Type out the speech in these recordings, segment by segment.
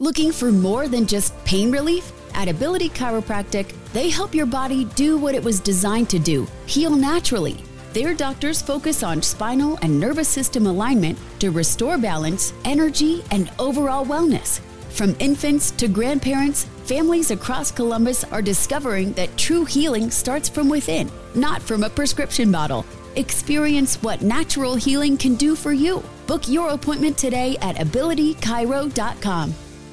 Looking for more than just pain relief? At Ability Chiropractic, they help your body do what it was designed to do, heal naturally. Their doctors focus on spinal and nervous system alignment to restore balance, energy, and overall wellness. From infants to grandparents, families across Columbus are discovering that true healing starts from within, not from a prescription bottle. Experience what natural healing can do for you. Book your appointment today at abilitychiro.com.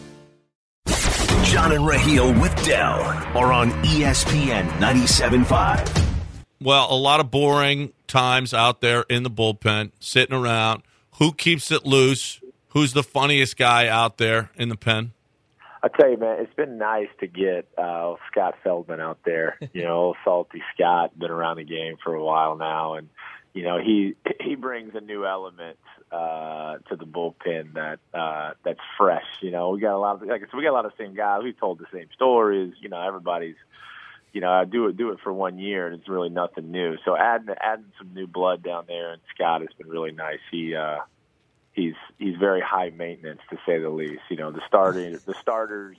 John and Raheel with Dell are on ESPN 97.5. Well, a lot of boring times out there in the bullpen, sitting around. Who keeps it loose? Who's the funniest guy out there in the pen? I tell you, man, it's been nice to get Scott Feldman out there. Old Salty Scott, been around the game for a while now, and he brings a new element to the bullpen that's fresh. We got a lot of we got a lot of the same guys. We told the same stories. Everybody's I do it for 1 year, and it's really nothing new. So adding some new blood down there, and Scott has been really nice. He's very high maintenance, to say the least. The starters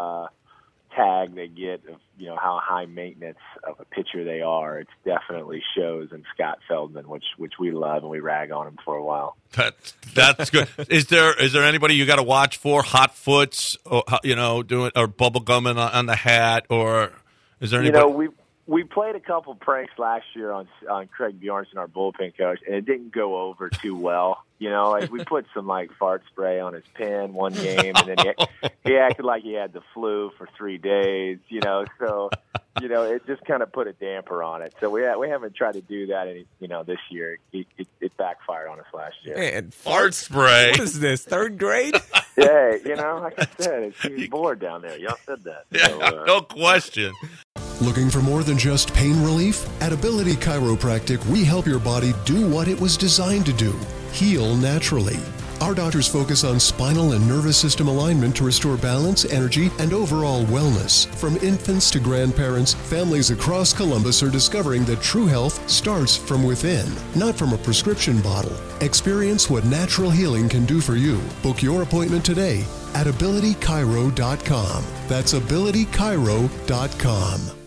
tag they get of how high maintenance of a pitcher they are. It definitely shows in Scott Feldman, which we love, and we rag on him for a while. That's good. Is there anybody you got to watch for? Hot Foots, or doing or bubble gumming on the hat, or is there anybody? We played a couple pranks last year on Craig Bjornson, our bullpen coach, and it didn't go over too well. We put some fart spray on his pen one game, and then he acted like he had the flu for 3 days. So it just kind of put a damper on it. So we haven't tried to do that this year. It backfired on us last year. Man, fart spray. What is this, 3rd grade? Yeah, like I said, he's bored down there. Y'all said that. Yeah, so, no question. Looking for more than just pain relief? At Ability Chiropractic, we help your body do what it was designed to do, heal naturally. Our doctors focus on spinal and nervous system alignment to restore balance, energy, and overall wellness. From infants to grandparents, families across Columbus are discovering that true health starts from within, not from a prescription bottle. Experience what natural healing can do for you. Book your appointment today at abilitychiro.com. That's abilitychiro.com.